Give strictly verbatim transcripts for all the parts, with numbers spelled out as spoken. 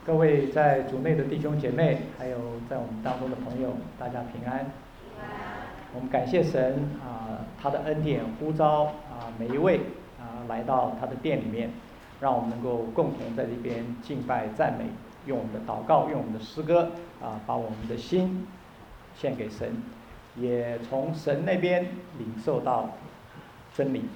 各位在主内的弟兄姐妹，还有在我们当中的朋友，大家平安。我们感谢神啊，他的恩典呼召啊每一位啊来到他的殿里面，让我们能够共同在这边敬拜赞美，用我们的祷告，用我们的诗歌啊，把我们的心献给神，也从神那边领受到真理。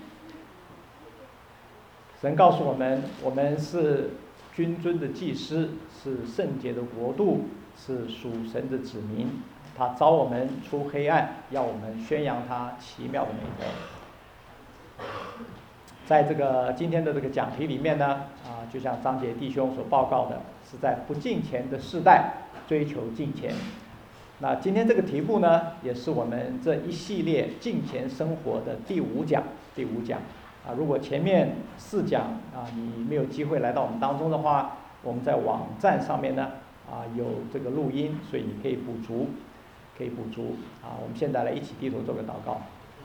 神告诉我们，我们是君尊的祭司，是圣洁的国度，是属神的子民。他召我们出黑暗，要我们宣扬他奇妙的美德。在这个今天的这个讲题里面呢，啊，就像张杰弟兄所报告的，是在不敬钱的世代追求敬钱。那今天这个题目呢，也是我们这一系列敬钱生活的第五讲，第五讲。啊，如果前面四讲啊你没有机会来到我们当中的话，我们在网站上面呢啊有这个录音，所以你可以补足，可以补足啊。我们现在来一起低头做个祷告。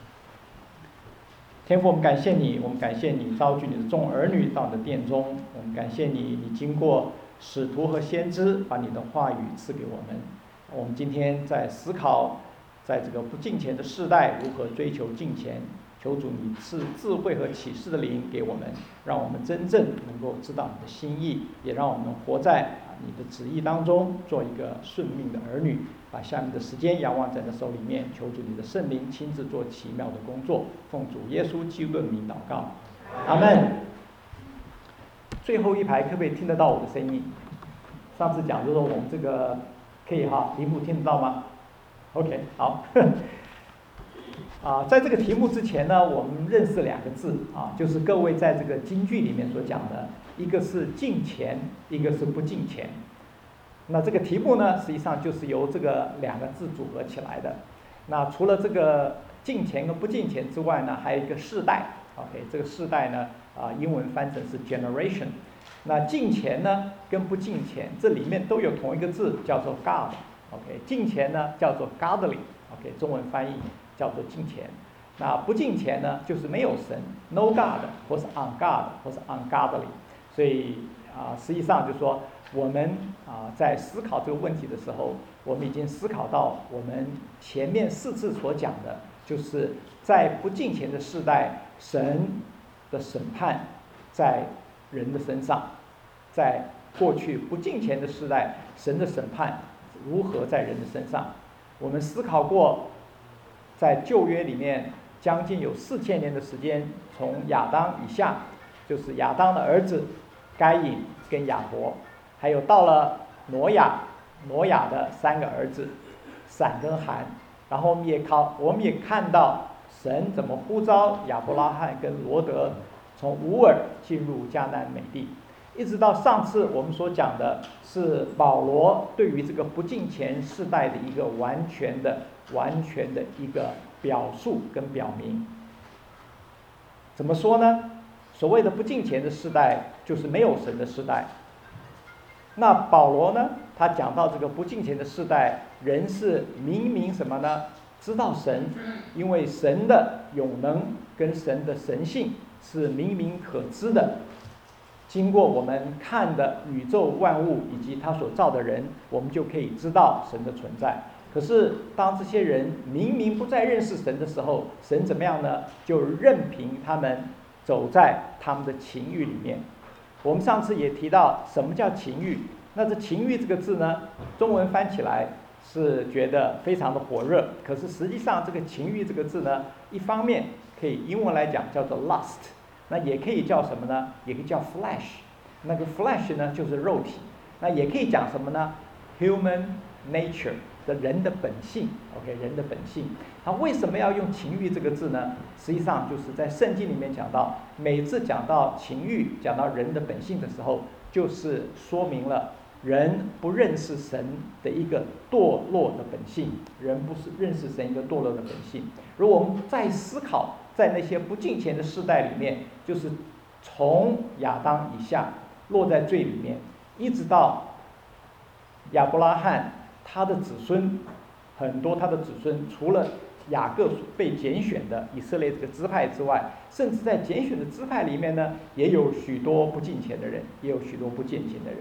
天父，我们感谢你，我们感谢你召聚你的众儿女到你的殿中，我们感谢你，你经过使徒和先知把你的话语赐给我们。我们今天在思考，在这个不敬钱的世代如何追求敬钱。求主你赐智慧和启示的灵给我们，让我们真正能够知道你的心意，也让我们活在你的旨意当中，做一个顺命的儿女。把下面的时间仰望在你的手里面，求主你的圣灵亲自做奇妙的工作。奉主耶稣基督的名祷告，阿门。最后一排可不可以听得到我的声音？上次讲就是我们这个可以哈，屏幕听得到吗 ？OK， 好。啊，在这个题目之前呢，我们认识两个字啊，就是各位在这个京剧里面所讲的，一个是敬钱，一个是不敬钱。那这个题目呢，实际上就是由这个两个字组合起来的。那除了这个敬钱跟不敬钱之外呢，还有一个世代。OK， 这个世代呢，啊，英文翻成是 generation。那敬钱呢，跟不敬钱，这里面都有同一个字，叫做 God。OK， 敬钱呢叫做 godly。OK， 中文翻译叫做敬钱。那不敬钱呢，就是没有神 ，no God， 或是 on God， 或是 ungodly。所以啊、呃，实际上就是说，我们啊、呃、在思考这个问题的时候，我们已经思考到我们前面四次所讲的，就是在不敬钱的世代，神的审判在人的身上；在过去不敬钱的世代，神的审判如何在人的身上。我们思考过，在旧约里面，将近有四千年的时间，从亚当以下，就是亚当的儿子该隐跟亚伯，还有到了挪亚，挪亚的三个儿子闪跟含，然后我们也考，我们也看到神怎么呼召亚伯拉罕跟罗德从乌尔进入迦南美地。一直到上次我们所讲的是保罗对于这个不敬钱世代的一个完全的、完全的一个表述跟表明。怎么说呢？所谓的不敬钱的世代，就是没有神的世代。那保罗呢？他讲到这个不敬钱的世代，人是明明什么呢？知道神，因为神的永能跟神的神性是明明可知的。经过我们看的宇宙万物以及他所造的人，我们就可以知道神的存在。可是当这些人明明不再认识神的时候，神怎么样呢？就任凭他们走在他们的情欲里面。我们上次也提到什么叫情欲，那这情欲这个字呢，中文翻起来是觉得非常的火热，可是实际上这个情欲这个字呢，一方面可以英文来讲叫做 lust，那也可以叫什么呢？也可以叫 flesh。那个 flesh 呢，就是肉体。那也可以讲什么呢 ？human nature 的人的本性。OK， 人的本性。他为什么要用情欲这个字呢？实际上就是在圣经里面讲到，每次讲到情欲、讲到人的本性的时候，就是说明了人不认识神的一个堕落的本性。人不是认识神一个堕落的本性。如果我们再思考，在那些不敬钱的世代里面，就是从亚当以下落在罪里面，一直到亚伯拉罕他的子孙，很多他的子孙除了雅各被拣选的以色列这个支派之外，甚至在拣选的支派里面呢，也有许多不敬虔的人，也有许多不敬虔的人。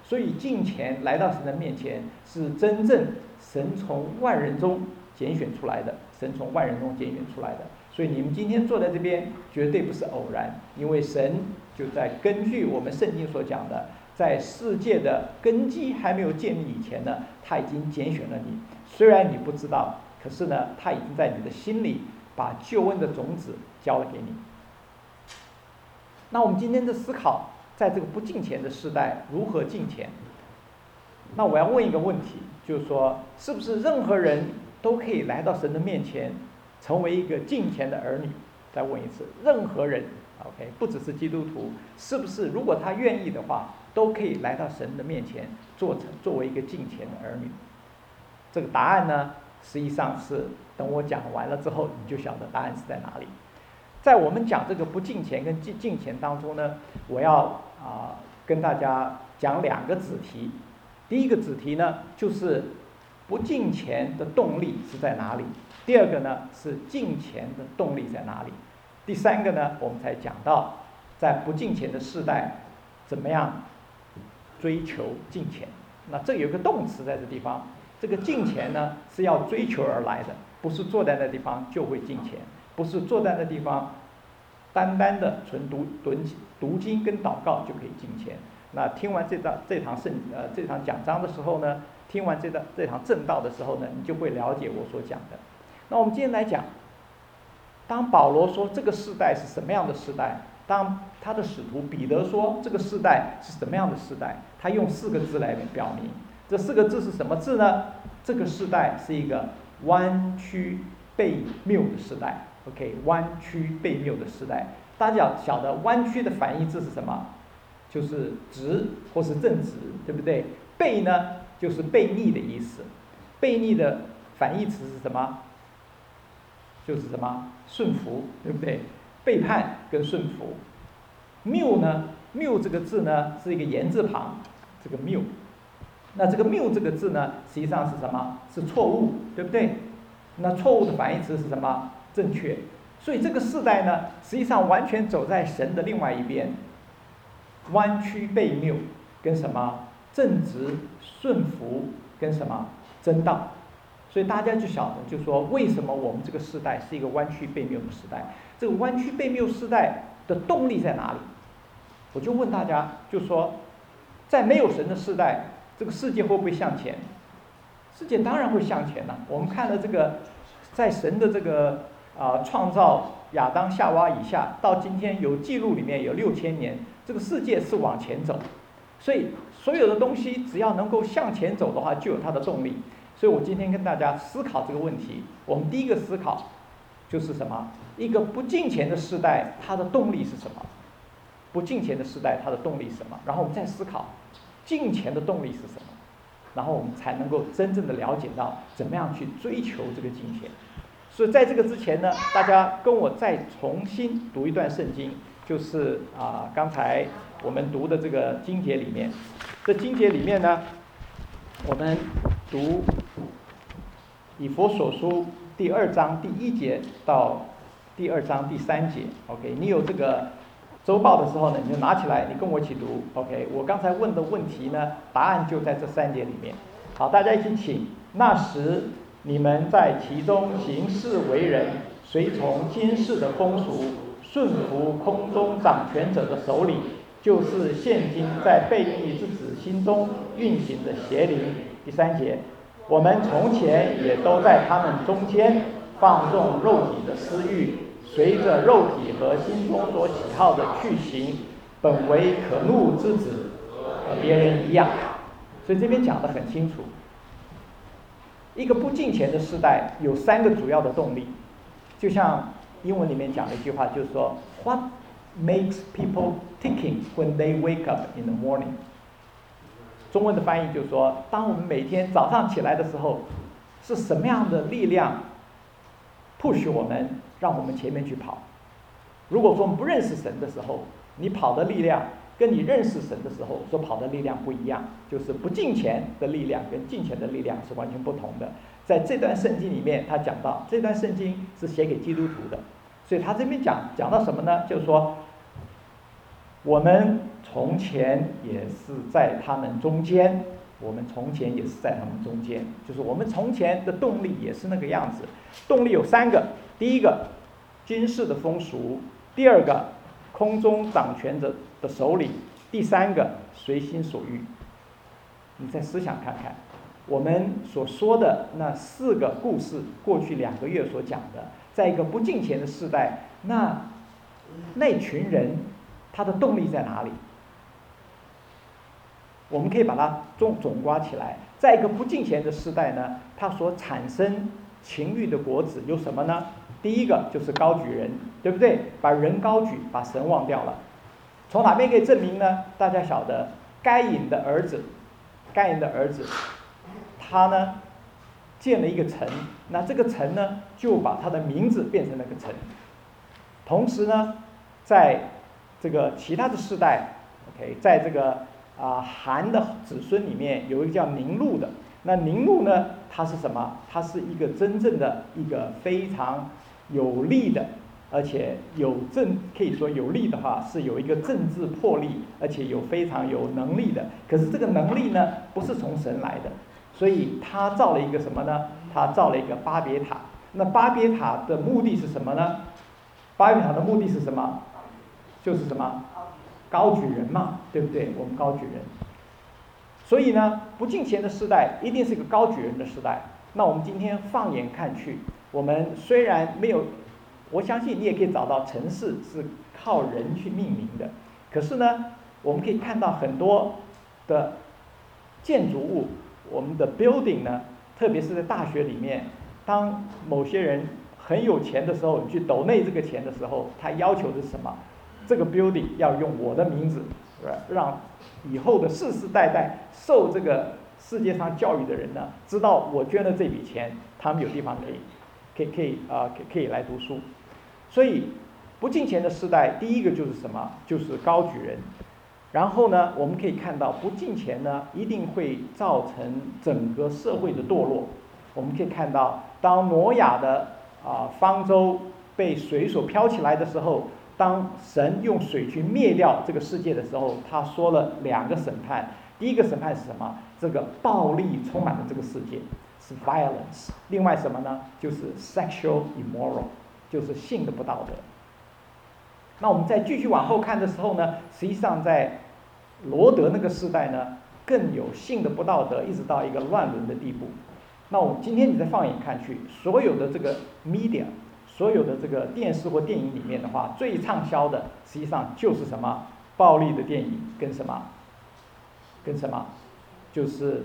所以敬虔来到神的面前，是真正神从万人中拣选出来的，神从万人中拣选出来的。所以你们今天坐在这边，绝对不是偶然，因为神就在根据我们圣经所讲的，在世界的根基还没有建立以前呢，他已经拣选了你。虽然你不知道，可是呢，他已经在你的心里把救恩的种子交了给你。那我们今天的思考，在这个不敬虔的时代，如何敬虔？那我要问一个问题，就是说，是不是任何人都可以来到神的面前，成为一个敬虔的儿女？再问一次，任何人 ，OK， 不只是基督徒，是不是如果他愿意的话，都可以来到神的面前，做成作为一个敬虔的儿女？这个答案呢，实际上是等我讲完了之后，你就晓得答案是在哪里。在我们讲这个不敬虔跟敬敬虔当中呢，我要啊、呃、跟大家讲两个子题。第一个子题呢，就是不敬虔的动力是在哪里？第二个呢，是敬虔的动力在哪里？第三个呢，我们才讲到在不敬虔的世代，怎么样追求敬虔。那这有个动词在这地方，这个敬虔呢是要追求而来的，不是坐在那地方就会敬虔，不是坐在那地方单单的纯读读读经跟祷告就可以敬虔。那听完这堂这堂圣呃这堂讲章的时候呢，听完这堂这堂正道的时候呢，你就会了解我所讲的。那我们今天来讲，当保罗说这个世代是什么样的世代，当他的使徒彼得说这个世代是什么样的世代，他用四个字来表明。这四个字是什么字呢？这个世代是一个弯曲悖谬的时代。OK， 弯曲悖谬的时代，大家晓得弯曲的反义字是什么？就是直或是正直，对不对？悖呢，就是悖逆的意思。悖逆的反义词是什么？就是什么？顺服，对不对？背叛跟顺服。谬呢？谬这个字呢是一个言字旁，这个谬。那这个谬这个字呢，实际上是什么？是错误，对不对？那错误的反义词是什么？正确。所以这个世代呢，实际上完全走在神的另外一边，弯曲悖谬跟什么？正直顺服跟什么？真道。所以大家就晓得，就说为什么我们这个时代是一个弯曲悖谬的时代？这个弯曲悖谬时代的动力在哪里？我就问大家，就说，在没有神的时代，这个世界会不会向前？世界当然会向前了。我们看了这个，在神的这个啊、呃、创造亚当夏娃以下，到今天有记录里面有六千年，这个世界是往前走。所以所有的东西只要能够向前走的话，就有它的动力。所以我今天跟大家思考这个问题，我们第一个思考就是什么？一个不敬虔的时代，它的动力是什么？不敬虔的时代，它的动力是什么？然后我们再思考敬虔的动力是什么？然后我们才能够真正的了解到怎么样去追求这个敬虔。所以在这个之前呢，大家跟我再重新读一段圣经，就是啊、呃、刚才我们读的这个经节里面，这经节里面呢，我们读以弗所书第二章第一节到第二章第三节。OK， 你有这个周报的时候呢，你就拿起来，你跟我一起读。OK， 我刚才问的问题呢，答案就在这三节里面。好，大家一起请。那时你们在其中行事为人，随从今世的风俗，顺服空中掌权者的手里，就是现今在悖逆之子心中运行的邪灵。第三节，我们从前也都在他们中间放纵肉体的私欲，随着肉体和心中所喜好的去行，本为可怒之子，和别人一样。所以这边讲得很清楚，一个不敬虔的时代有三个主要的动力，就像英文里面讲的一句话，就是说 What makes people ticking when they wake up in the morning？ 中文的翻译就是说，当我们每天早上起来的时候，是什么样的力量 push 我们，让我们前面去跑？如果说我们不认识神的时候，你跑的力量跟你认识神的时候所跑的力量不一样，就是不敬虔的力量跟敬虔的力量是完全不同的。在这段圣经里面，他讲到这段圣经是写给基督徒的，所以他这边讲讲到什么呢？就是说，我们从前也是在他们中间，我们从前也是在他们中间，就是我们从前的动力也是那个样子。动力有三个，第一个今世的风俗，第二个空中掌权者的手里，第三个随心所欲。你再思想看看，我们所说的那四个故事，过去两个月所讲的，在一个不敬虔的时代，那那群人他的动力在哪里？我们可以把它总总刮起来，在一个不敬虔的时代呢，它所产生情欲的果子有什么呢？第一个就是高举人，对不对？把人高举，把神忘掉了。从哪边可以证明呢？大家晓得，该隐的儿子，该隐的儿子，他呢建了一个城，那这个城呢就把他的名字变成那个城。同时呢，在这个其他的世代 ，OK， 在这个啊韩的子孙里面有一个叫宁禄的，那宁禄呢，他是什么？他是一个真正的一个非常有力的，而且有政可以说有力的话是有一个政治魄力，而且有非常有能力的。可是这个能力呢，不是从神来的，所以他造了一个什么呢？他造了一个巴别塔。那巴别塔的目的是什么呢？巴别塔的目的是什么？就是什么？高举人嘛，对不对？我们高举人。所以呢，不敬虔的时代一定是一个高举人的时代。那我们今天放眼看去，我们虽然没有，我相信你也可以找到城市是靠人去命名的，可是呢，我们可以看到很多的建筑物，我们的 building 呢，特别是在大学里面，当某些人很有钱的时候，你去抖内这个钱的时候，他要求的是什么？这个 building 要用我的名字，让以后的世世代代受这个世界上教育的人呢，知道我捐了这笔钱，他们有地方可以，可以可以啊、呃，可以来读书。所以不敬虔的时代，第一个就是什么？就是高举人。然后呢，我们可以看到不敬虔呢，一定会造成整个社会的堕落。我们可以看到，当挪亚的啊、呃、方舟被水所飘起来的时候，当神用水去灭掉这个世界的时候，他说了两个审判。第一个审判是什么？这个暴力充满了这个世界，是 violence。另外什么呢？就是 sexual immoral， 就是性的不道德。那我们再继续往后看的时候呢，实际上在罗德那个时代呢，更有性的不道德，一直到一个乱伦的地步。那我们今天你再放眼看去，所有的这个 media， 所有的这个电视或电影里面的话，最畅销的实际上就是什么？暴力的电影跟什么？跟什么？就是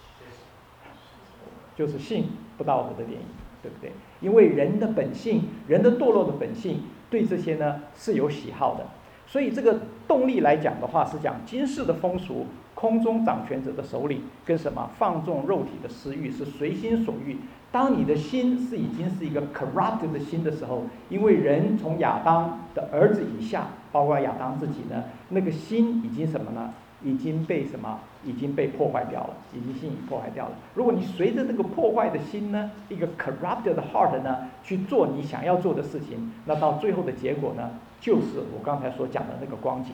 就是性不道德的电影，对不对？因为人的本性，人的堕落的本性，对这些呢是有喜好的。所以这个动力来讲的话，是讲今世的风俗，空中掌权者的手里，跟什么？放纵肉体的私欲，是随心所欲。当你的心是已经是一个 corrupted 的心的时候，因为人从亚当的儿子以下，包括亚当自己呢，那个心已经什么呢？已经被什么？已经被破坏掉了，已经心已破坏掉了。如果你随着那个破坏的心呢，一个 corrupted heart 呢，去做你想要做的事情，那到最后的结果呢，就是我刚才所讲的那个光景。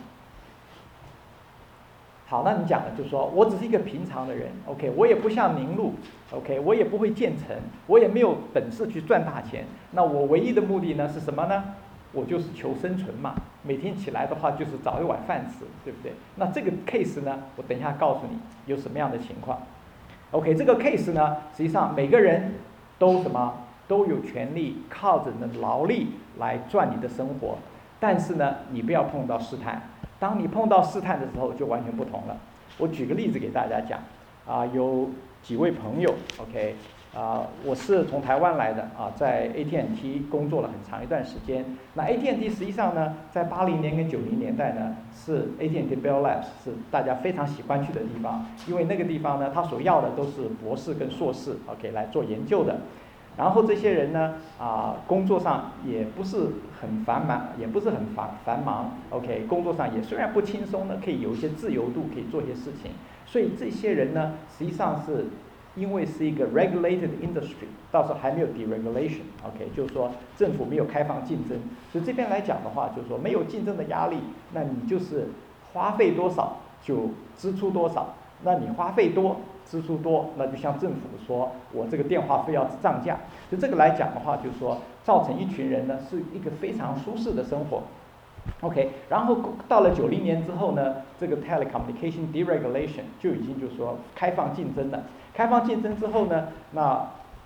好，那你讲的就是说我只是一个平常的人 ，OK， 我也不像宁禄 ，OK， 我也不会建城，我也没有本事去赚大钱。那我唯一的目的呢是什么呢？我就是求生存嘛，每天起来的话就是找一碗饭吃，对不对？那这个 case 呢，我等一下告诉你有什么样的情况。OK， 这个 case 呢，实际上每个人都什么都有权利靠着你的劳力来赚你的生活，但是呢，你不要碰到试探。当你碰到试探的时候，就完全不同了。我举个例子给大家讲，啊，有几位朋友 ，OK， 啊，我是从台湾来的啊，在 A T and T 工作了很长一段时间。那 A T and T 实际上呢，在八零年跟九零年代呢，是 A T and T Bell Labs 是大家非常喜欢去的地方，因为那个地方呢，他所要的都是博士跟硕士 ，OK， 来做研究的。然后这些人呢，啊，工作上也不是很繁忙，也不是很繁繁忙 ，OK， 工作上也虽然不轻松呢，可以有一些自由度，可以做一些事情。所以这些人呢，实际上是因为是一个 regulated industry， 到时候还没有 deregulation，OK， 就是说政府没有开放竞争，所以这边来讲的话，就是说没有竞争的压力，那你就是花费多少就支出多少。那你花费多支出多，那就像政府说我这个电话费要涨价，就这个来讲的话，就是说造成一群人呢是一个非常舒适的生活。OK， 然后到了九零年之后呢，这个 telecommunication deregulation 就已经就是说开放竞争了。开放竞争之后呢，那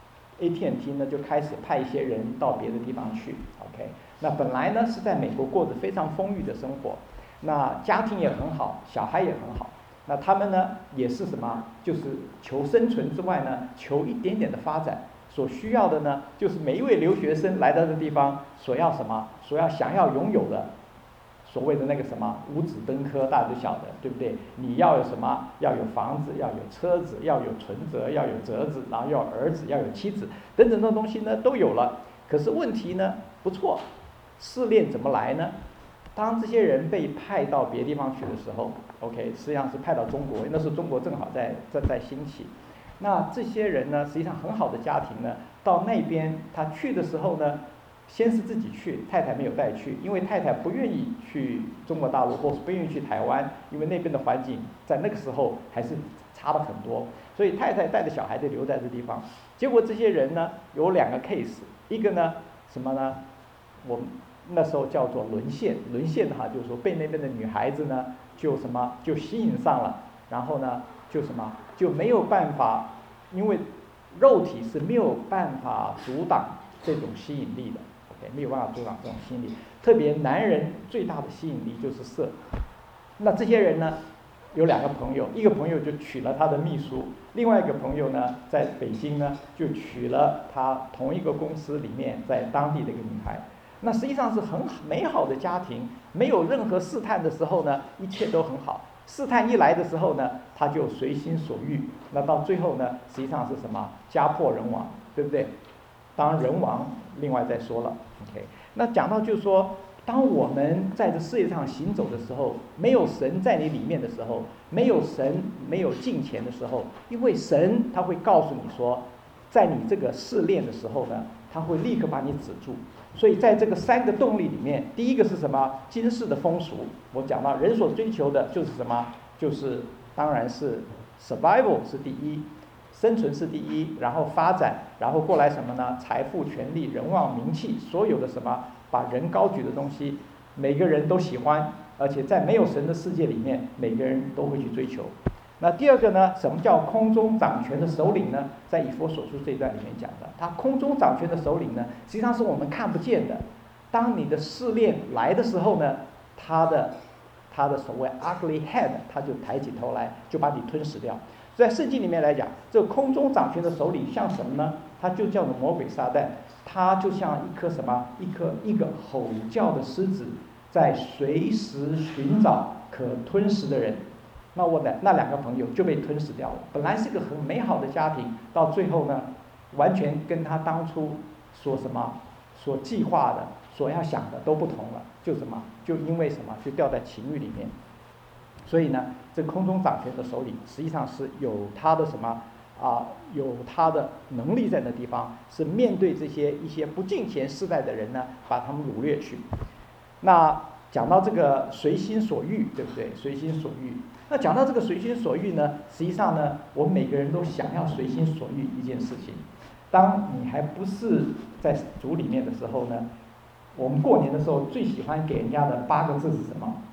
A T and T 呢就开始派一些人到别的地方去。OK， 那本来呢是在美国过着非常丰裕的生活，那家庭也很好，小孩也很好。那他们呢也是什么？就是求生存之外呢，求一点点的发展。所需要的呢，就是每一位留学生来到这地方所要什么，所要想要拥有的。所谓的那个什么五子登科，大家都晓得，对不对？你要有什么？要有房子，要有车子，要有存折，要有折子，然后要有儿子，要有妻子，等等这种东西呢都有了。可是问题呢不错，试炼怎么来呢？当这些人被派到别地方去的时候 ，OK， 实际上是派到中国，那时候中国正好在在在兴起。那这些人呢，实际上很好的家庭呢，到那边他去的时候呢。先是自己去，太太没有带去，因为太太不愿意去中国大陆，或是不愿意去台湾，因为那边的环境在那个时候还是差了很多，所以太太带着小孩就留在这地方。结果这些人呢有两个 case， 一个呢什么呢？我们那时候叫做沦陷，沦陷的话就是说被那边的女孩子呢就什么就吸引上了，然后呢就什么就没有办法，因为肉体是没有办法阻挡这种吸引力的。没有办法阻挡这种心理，特别男人最大的吸引力就是色。那这些人呢，有两个朋友，一个朋友就娶了他的秘书，另外一个朋友呢，在北京呢就娶了他同一个公司里面在当地的一个女孩。那实际上是很美好的家庭，没有任何试探的时候呢，一切都很好。试探一来的时候呢，他就随心所欲。那到最后呢，实际上是什么？家破人亡，对不对？当然人亡，另外再说了。OK， 那讲到就是说，当我们在这世界上行走的时候，没有神在你里面的时候，没有神，没有敬虔的时候，因为神他会告诉你说，在你这个试炼的时候呢，他会立刻把你止住。所以在这个三个动力里面，第一个是什么？今世的风俗。我讲到人所追求的就是什么？就是当然是 survival 是第一。生存是第一，然后发展，然后过来什么呢？财富、权力、人望、名气，所有的什么把人高举的东西，每个人都喜欢，而且在没有神的世界里面，每个人都会去追求。那第二个呢？什么叫空中掌权的首领呢？在以弗所书这一段里面讲的，他空中掌权的首领呢，实际上是我们看不见的。当你的试炼来的时候呢，他的他的所谓 ugly head， 他就抬起头来，就把你吞噬掉。在圣经里面来讲，这个空中掌权的首领像什么呢？他就叫做魔鬼撒旦，他就像一颗什么？一颗一个吼叫的狮子，在随时寻找可吞噬的人。那我的那两个朋友就被吞噬掉了。本来是个很美好的家庭，到最后呢，完全跟他当初所什么、所计划的、所要想的都不同了。就什么？就因为什么？就掉在情欲里面。所以呢，这空中掌权的首领实际上是有他的什么啊，有他的能力在那地方，是面对这些一些不敬虔世代的人呢，把他们掳掠去。那讲到这个随心所欲，对不对？随心所欲。那讲到这个随心所欲呢，实际上呢，我们每个人都想要随心所欲一件事情。当你还不是在主里面的时候呢，我们过年的时候最喜欢给人家的八个字是什么？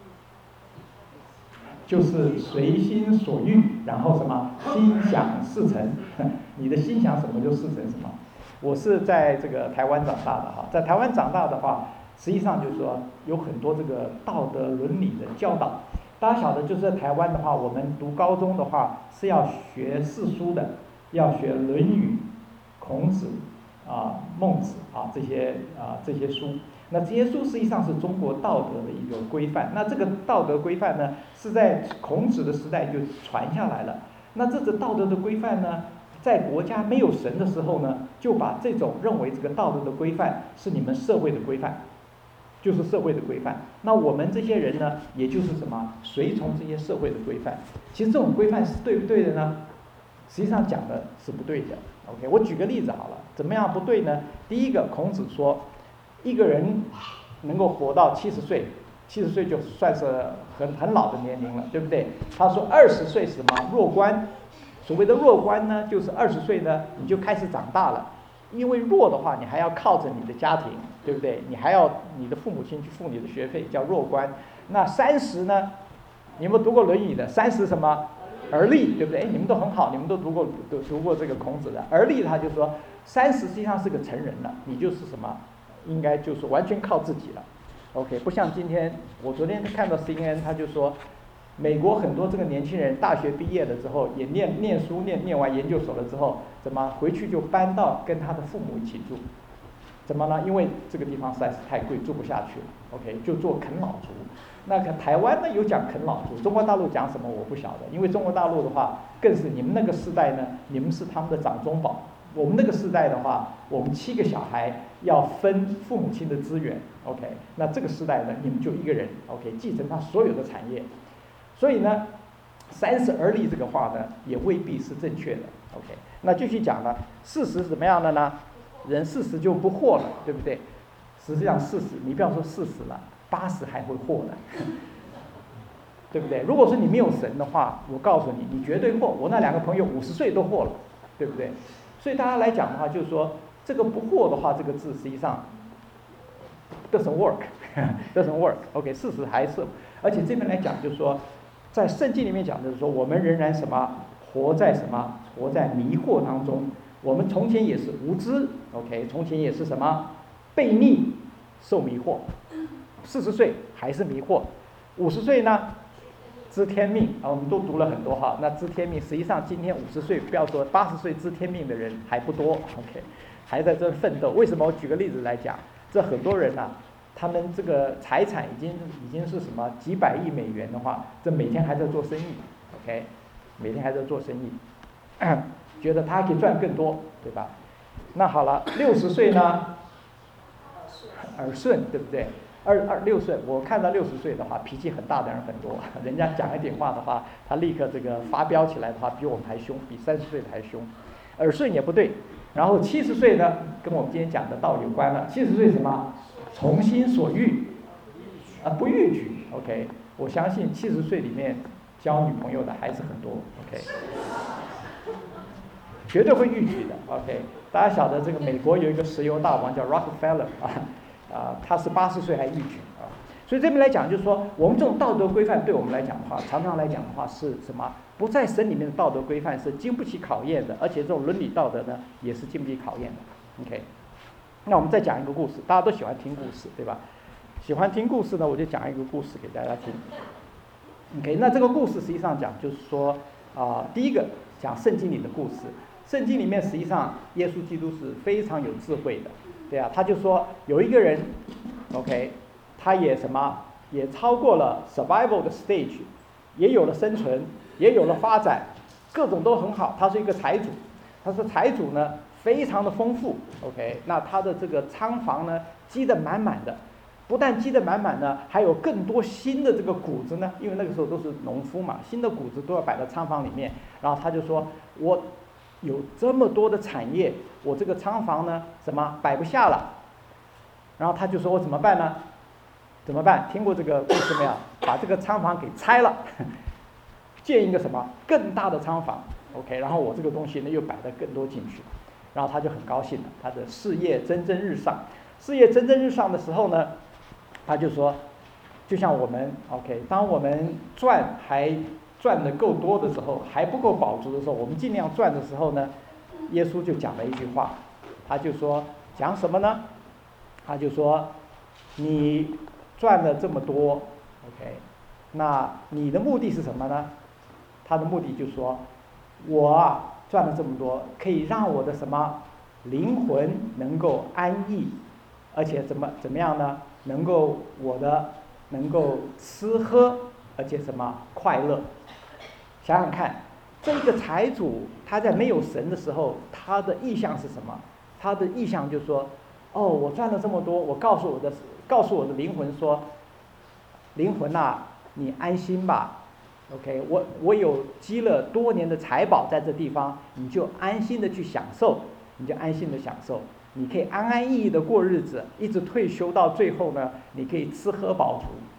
就是随心所欲，然后什么心想事成，你的心想什么就事成什么。我是在这个台湾长大的哈，在台湾长大的话，实际上就是说有很多这个道德伦理的教导。大家晓得，就是在台湾的话，我们读高中的话是要学四书的，要学《论语》、孔子啊、孟子啊这些啊这些书。那这些书实际上是中国道德的一个规范。那这个道德规范呢，是在孔子的时代就传下来了。那这个道德的规范呢，在国家没有神的时候呢，就把这种认为这个道德的规范是你们社会的规范，就是社会的规范。那我们这些人呢，也就是什么，随从这些社会的规范。其实这种规范是对不对的呢？实际上讲的是不对的。OK， 我举个例子好了，怎么样不对呢？第一个，孔子说，一个人能够活到七十岁， 七十岁就算是很很老的年龄了，对不对？他说二十岁是什么？弱冠。所谓的弱冠呢，就是二十岁呢你就开始长大了，因为弱的话，你还要靠着你的家庭，对不对？你还要你的父母亲去付你的学费，叫弱冠。那三十呢？你有没有读过《论语》的？三十什么？而立，对不对？哎，你们都很好，你们都读过读读过这个孔子的而立，他就说三十实际上是个成人了，你就是什么？应该就是完全靠自己了。OK， 不像今天，我昨天看到 C N N， 他就说。美国很多这个年轻人大学毕业了之后，也念念书念念完研究所了之后，怎么回去就搬到跟他的父母一起住？怎么呢？因为这个地方实在是太贵，住不下去了。OK， 就做啃老族。那个台湾呢有讲啃老族，中国大陆讲什么我不晓得，因为中国大陆的话，更是你们那个世代呢，你们是他们的掌中宝。我们那个世代的话，我们七个小孩要分父母亲的资源。OK， 那这个世代呢，你们就一个人 OK 继承他所有的产业。所以呢，三十而立这个话呢，也未必是正确的。OK， 那继续讲呢，事实是怎么样的呢？人四十就不惑了，对不对？实际上四十，你不要说四十了，八十还会惑的，对不对？如果说你没有神的话，我告诉你，你绝对惑。我那两个朋友五十岁都惑了，对不对？所以大家来讲的话，就是说这个不惑的话，这个字实际上 doesn't work，doesn't work。OK， 事实还是，而且这边来讲就是说。在圣经里面讲的是说，我们仍然什么活在什么活在迷惑当中。我们从前也是无知 ，OK， 从前也是什么悖逆，受迷惑。四十岁还是迷惑，五十岁呢知天命啊，我们都读了很多哈。那知天命，实际上今天五十岁，不要说八十岁知天命的人还不多 ，OK， 还在这奋斗。为什么？我举个例子来讲，这很多人呢、啊。他们这个财产已经已经是什么几百亿美元的话，这每天还在做生意 ，OK， 每天还在做生意，觉得他可以赚更多，对吧？那好了，六十岁呢，耳顺，对不对？二二六岁，我看到六十岁的话，脾气很大的人很多，人家讲一点话的话，他立刻这个发飙起来的话，比我们还凶，比三十岁的还凶。耳顺也不对，然后七十岁呢，跟我们今天讲的道有关了。七十岁什么？从心所欲，啊，不逾矩 ，OK， 我相信七十岁里面交女朋友的还是很多 ，OK， 绝对会逾矩的 ，OK， 大家晓得这个美国有一个石油大王叫 Rockefeller 啊，啊，他是八十岁还逾矩啊，所以这边来讲就是说，我们这种道德规范对我们来讲的话，常常来讲的话是什么？不在神里面的道德规范是经不起考验的，而且这种伦理道德呢也是经不起考验的 ，OK。那我们再讲一个故事，大家都喜欢听故事，对吧？喜欢听故事呢，我就讲一个故事给大家听。OK， 那这个故事实际上讲就是说，啊、呃，第一个讲圣经里的故事。圣经里面实际上耶稣基督是非常有智慧的，对啊，他就说有一个人 ，OK， 他也什么，也超过了 survival 的 stage， 也有了生存，也有了发展，各种都很好。他是一个财主，他说财主呢。非常的丰富 ，OK， 那他的这个仓房呢积得满满的，不但积得满满呢，还有更多新的这个谷子呢，因为那个时候都是农夫嘛，新的谷子都要摆在仓房里面。然后他就说，我有这么多的产业，我这个仓房呢什么摆不下了。然后他就说我怎么办呢？怎么办？听过这个故事没有？把这个仓房给拆了，建一个什么更大的仓房 ，OK， 然后我这个东西呢又摆得更多进去。然后他就很高兴了，他的事业蒸蒸日上。事业蒸蒸日上的时候呢，他就说，就像我们 OK， 当我们赚还赚得够多的时候，还不够饱足的时候，我们尽量赚的时候呢，耶稣就讲了一句话，他就说讲什么呢？他就说，你赚了这么多 OK， 那你的目的是什么呢？他的目的就是说，我啊。赚了这么多，可以让我的什么灵魂能够安逸，而且怎么怎么样呢？能够我的能够吃喝，而且什么快乐？想想看，这个财主他在没有神的时候，他的意向是什么？他的意向就是说，哦，我赚了这么多，我告诉我的告诉我的灵魂说，灵魂啊，你安心吧。OK， 我我有积了多年的财宝在这地方，你就安心的去享受，你就安心的享受，你可以安安逸逸的过日子，一直退休到最后呢，你可以吃喝饱足。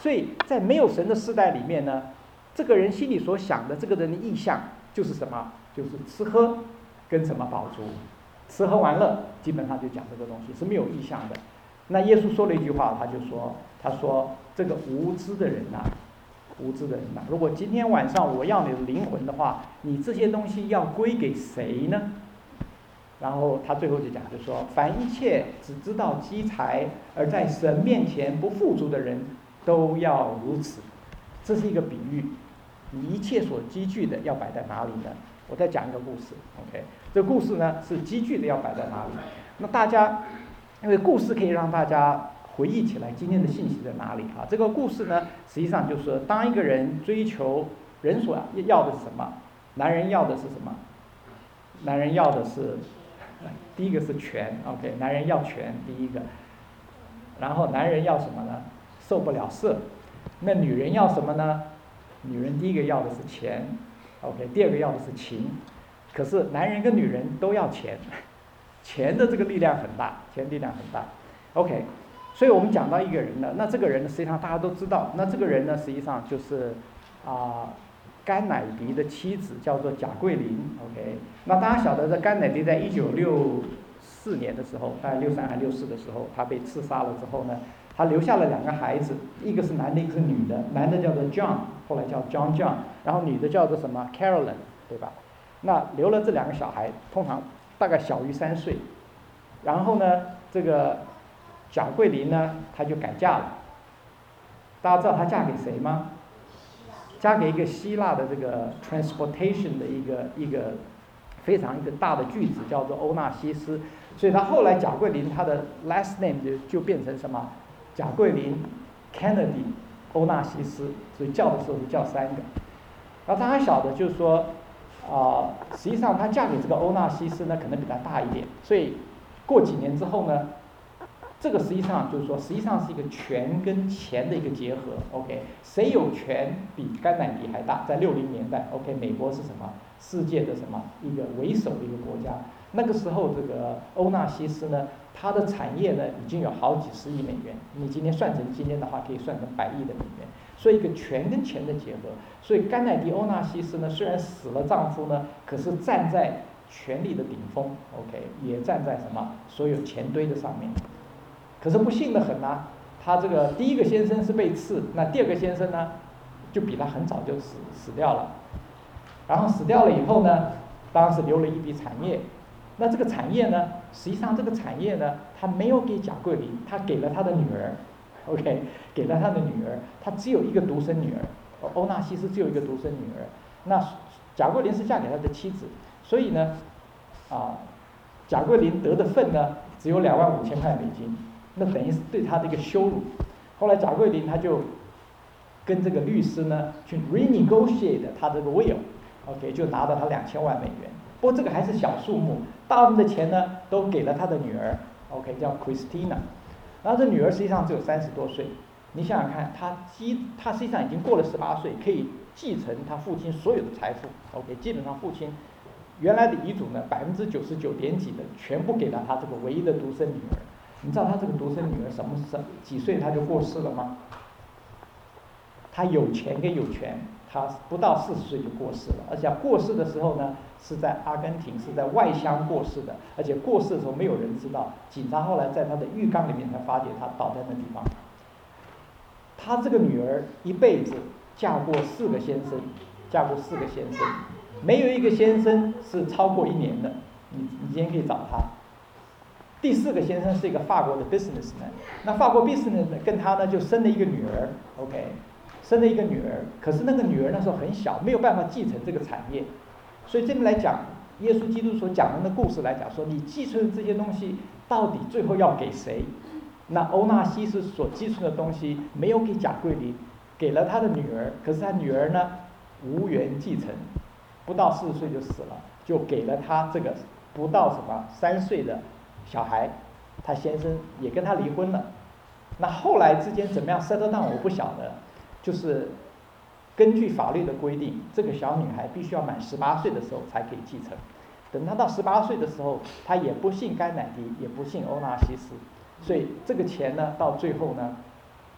所以在没有神的世代里面呢，这个人心里所想的这个人的意向就是什么？就是吃喝跟什么饱足，吃喝玩乐基本上就讲这个东西是没有意向的。那耶稣说了一句话，他就说，他说这个无知的人呐、啊，无知的人呐、啊，如果今天晚上我要你的灵魂的话，你这些东西要归给谁呢？然后他最后就讲，就说凡一切只知道积财而在神面前不富足的人，都要如此。这是一个比喻，你一切所积聚的要摆在哪里呢？我再讲一个故事 ，OK， 这个故事呢是积聚的要摆在哪里？那大家因为故事可以让大家回忆起来今天的信息在哪里啊？这个故事呢，实际上就是说，当一个人追求人所要的是什么？男人要的是什么？男人要的是。第一个是权 ，OK， 男人要权，第一个。然后男人要什么呢？受不了色。那女人要什么呢？女人第一个要的是钱 ，OK， 第二个要的是情。可是男人跟女人都要钱，钱的这个力量很大，钱力量很大 ，OK。所以我们讲到一个人呢，那这个人呢，实际上大家都知道，那这个人呢，实际上就是啊。呃甘乃迪的妻子叫做贾桂林 ，OK， 那大家晓得，这甘乃迪在一九六四年的时候，大概六三还六四的时候，他被刺杀了之后呢，他留下了两个孩子，一个是男的，一个是女的，男的叫做 John， 后来叫 John John， 然后女的叫做什么 Carolyn， 对吧？那留了这两个小孩，通常大概小于三岁，然后呢，这个贾桂林呢，她就改嫁了。大家知道她嫁给谁吗？嫁给一个希腊的这个 transportation 的一个一个非常一个大的句子，叫做欧纳西斯，所以他后来贾桂林他的 last name 就就变成什么？贾桂林 Kennedy 欧纳西斯，所以叫的时候就叫三个。然后大家晓得就是说，啊、呃，实际上她嫁给这个欧纳西斯呢，可能比他大一点，所以过几年之后呢。这个实际上就是说，实际上是一个权跟钱的一个结合。OK， 谁有权比甘乃迪还大？在六零年代 ，OK， 美国是什么？世界的什么一个为首的一个国家？那个时候，这个欧纳西斯呢，它的产业呢已经有好几十亿美元。你今天算成今天的话，可以算成百亿的美元。所以一个权跟钱的结合。所以甘乃迪欧纳西斯呢，虽然死了丈夫呢，可是站在权力的顶峰 ，OK， 也站在什么所有钱堆的上面。可是不幸的很啊，他这个第一个先生是被刺，那第二个先生呢，就比他很早就死死掉了。然后死掉了以后呢，当时留了一笔产业。那这个产业呢，实际上这个产业呢，他没有给贾桂林，他给了他的女儿 ，OK， 给了他的女儿，他只有一个独生女儿，欧纳西斯只有一个独生女儿。那贾桂林是嫁给他的妻子，所以呢，啊，贾桂林得的份呢，只有两万五千块美金。那等于是对他的一个羞辱。后来贾桂林他就跟这个律师呢去 renegotiate 他这个 will，OK， 就拿到他两千万美元。不过这个还是小数目，大部分的钱呢都给了他的女儿 ，OK， 叫 Christina。然后这女儿实际上只有三十多岁，你想想看，她基她实际上已经过了十八岁，可以继承他父亲所有的财富 ，OK， 基本上父亲原来的遗嘱呢百分之九十九点几的全部给了他这个唯一的独生女儿。你知道他这个独生女儿什么什几岁他就过世了吗？他有钱跟有权，他不到四十岁就过世了，而且过世的时候呢是在阿根廷，是在外乡过世的，而且过世的时候没有人知道，警察后来在他的浴缸里面才发觉他倒在那地方。他这个女儿一辈子嫁过四个先生，嫁过四个先生，没有一个先生是超过一年的，你你今天可以找他。第四个先生是一个法国的 businessman， 那法国 businessman 跟他呢就生了一个女儿 ，OK， 生了一个女儿，可是那个女儿那时候很小，没有办法继承这个产业，所以这边来讲，耶稣基督所讲的那故事来讲说，你继承这些东西到底最后要给谁？那欧纳西斯所继承的东西没有给贾桂林，给了他的女儿，可是他女儿呢无缘继承，不到四十岁就死了，就给了他这个不到什么三岁的小孩，他先生也跟他离婚了。那后来之间怎么样 settle down 我不晓得，就是根据法律的规定，这个小女孩必须要满十八岁的时候才可以继承。等她到十八岁的时候，她也不信甘乃迪，也不信欧纳西斯，所以这个钱呢，到最后呢，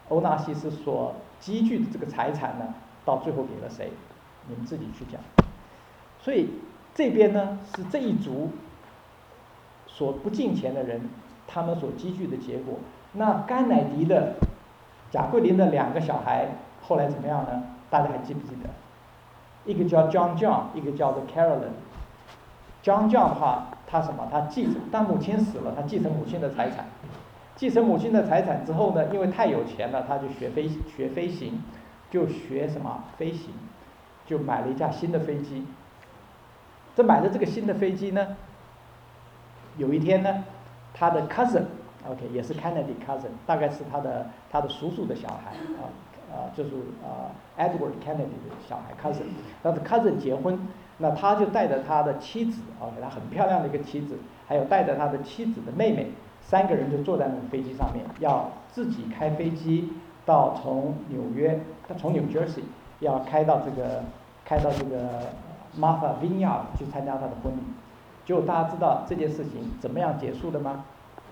欧纳西斯所积聚的这个财产呢，到最后给了谁？你们自己去讲。所以这边呢是这一族所不敬虔的人，他们所积聚的结果。那甘乃迪的贾桂林的两个小孩后来怎么样呢？大家还记不记得？一个叫 John John， 一个叫做 Carolyn。John John 的话，他什么？他继承，但母亲死了，他继承母亲的财产。继承母亲的财产之后呢，因为太有钱了，他就学飞学飞行，就学什么飞行，就买了一架新的飞机。这买了这个新的飞机呢，有一天呢，他的 cousin，OK， 也是 Kennedy cousin， 大概是他的他的叔叔的小孩啊。呃，就是呃 Edward Kennedy 的小孩 cousin， 他的 cousin 结婚，那他就带着他的妻子，啊，给他很漂亮的一个妻子，还有带着他的妻子的妹妹，三个人就坐在那个飞机上面，要自己开飞机到从纽约，他从 New Jersey 要开到这个开到这个 Martha Vineyard 去参加他的婚礼。结果大家知道这件事情怎么样结束的吗？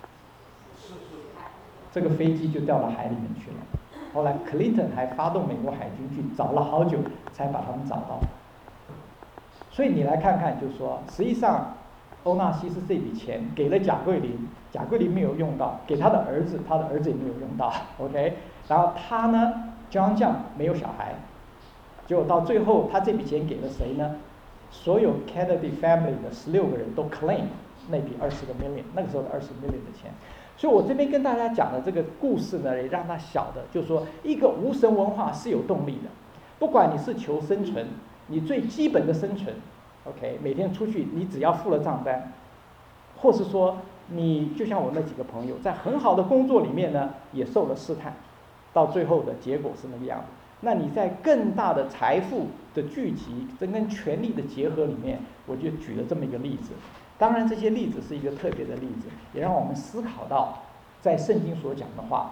这个飞机就掉到海里面去了。后来 Clinton 还发动美国海军去找了好久才把他们找到。所以你来看看，就是说，实际上欧纳西斯这笔钱给了贾桂林，贾桂林没有用到，给他的儿子，他的儿子也没有用到 ，OK。然后他呢 ，John John 没有小孩，结果到最后他这笔钱给了谁呢？所有 Kennedy family 的十六个人都 claim 那笔二十个 million， 那个时候的二十 million 的钱。所以我这边跟大家讲的这个故事呢，也让他晓得，就是说一个无神文化是有动力的，不管你是求生存，你最基本的生存 ，OK， 每天出去你只要付了账单，或是说你就像我那几个朋友，在很好的工作里面呢，也受了试探，到最后的结果是那个样子。那你在更大的财富的聚集，这跟权力的结合里面，我就举了这么一个例子。当然，这些例子是一个特别的例子，也让我们思考到，在圣经所讲的话，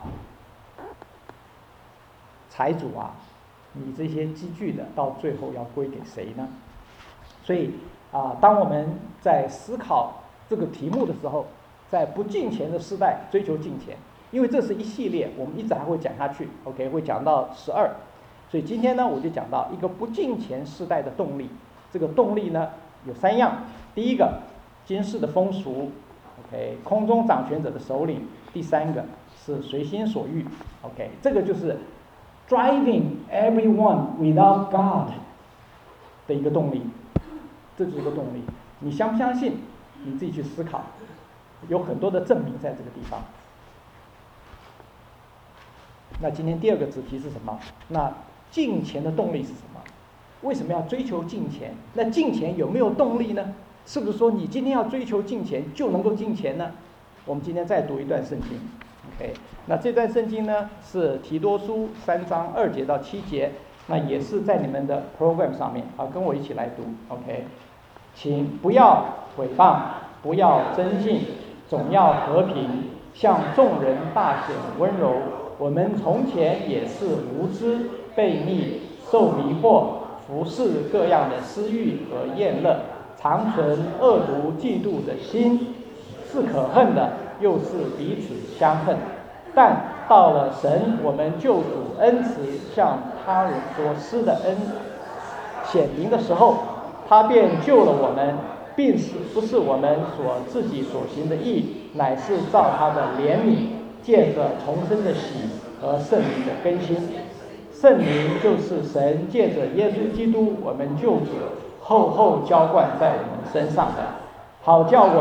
财主啊，你这些积聚的，到最后要归给谁呢？所以啊，当我们在思考这个题目的时候，在不敬虔的时代追求敬虔，因为这是一系列，我们一直还会讲下去 ，OK， 会讲到十二。所以今天呢，我就讲到一个不敬虔时代的动力。这个动力呢，有三样。第一个，今世的风俗 ，OK， 空中掌权者的首领。第三个是随心所欲 ，OK， 这个就是 driving everyone without God 的一个动力，这就是一个动力。你相不相信？你自己去思考，有很多的证明在这个地方。那今天第二个主题是什么？那敬虔的动力是什么？为什么要追求敬虔？那敬虔有没有动力呢？是不是说你今天要追求敬虔就能够敬虔呢？我们今天再读一段圣经 ，OK， 那这段圣经呢是提多书三章二节到七节，那也是在你们的 program 上面啊，跟我一起来读 ，OK， 请不要毁谤，不要争竞，总要和平，向众人大显温柔。我们从前也是无知、悖逆、受迷惑，服侍各样的私欲和厌乐，常存恶毒嫉妒的心，是可恨的，又是彼此相恨。但到了神我们救主恩慈向他人所施的恩显明的时候，他便救了我们，并是不是我们所自己所行的义，乃是照他的怜悯，借着重生的喜和圣灵的更新。圣灵就是神借着耶稣基督我们救主厚厚浇灌在我们身上的，好叫我